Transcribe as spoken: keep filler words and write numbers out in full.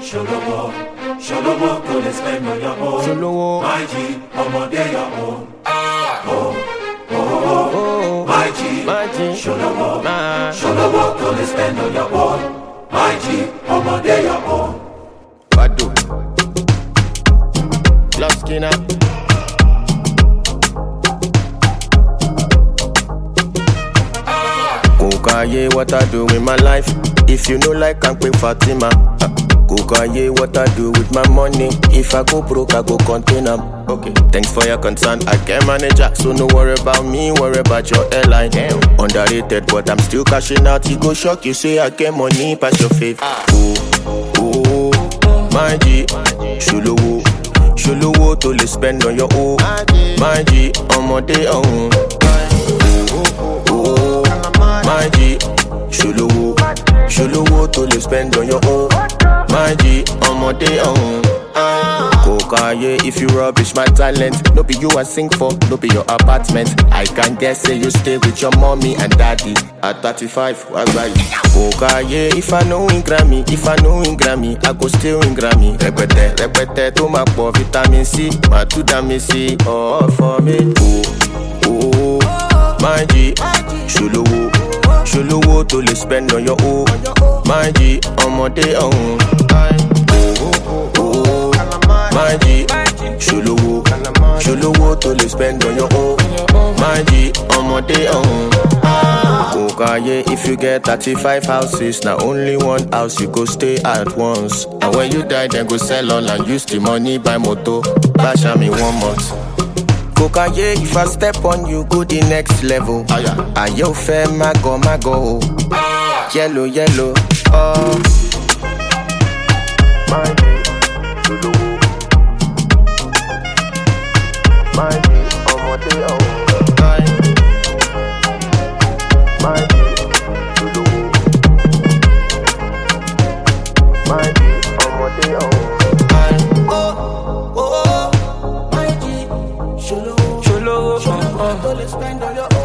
Sholowo, Sholowo, go to spend on your own. Sholowo, my G, ọmọdé your own. Oh, oh, oh, oh, my G, my G, Sholowo, nah. Sholowo, go to spend on your own. My G, ọmọdé your own. Badu, Love Skinner. Kokaye, what I do with my life? If you know like I'm quick Fatima. Uh, Kokaye, what I do with my money? If I go broke, I go contain them. Okay, thanks for your concern. I can manage it, so no worry about me, worry about your airline. Damn. Underrated, but I'm still cashing out. He go shock you, say I get money past your faith. Oh, oh, my G, Sholowo, Sholowo to le spend on your own. My G, ọmọdé ọ̀hún. My G, Sholowo, Sholowo to le spend on your own. My G, ọmọdé ọ̀hún. Kokaye, if you rubbish my talent, no be you I sing for, no be your apartment. I can guess say you stay with your mommy and daddy. At thirty-five, what's that? Kokaye, if I know in Grammy, if I know in Grammy, I go still in Grammy. Repete, repete, to my poor vitamin C, my two dami C, all for me. Oh, oh, my G, Sholowo, Sholowo to le spend on your own. My G, ọmọdé ọ̀hún. My G, Sholowo, Sholowo to le spend on your own. My G, ọmọdé ọ̀hún. Kokaye, if you get thirty-five houses, now only one house you go stay at once. And when you die, then go sell all and use the money buy motor. Bash at me one month. Kokaye, if I step on you, go the next level. Ayo fe mago mago. Yellow, yellow, oh. My G, Sholowo. My G, ọmọdé ọ̀hún. My G, Sholowo. My G, ọmọdé ọ̀hún. Oh, oh, my G, Sholowo, Sholowo, Sholowo, go to spend on your own.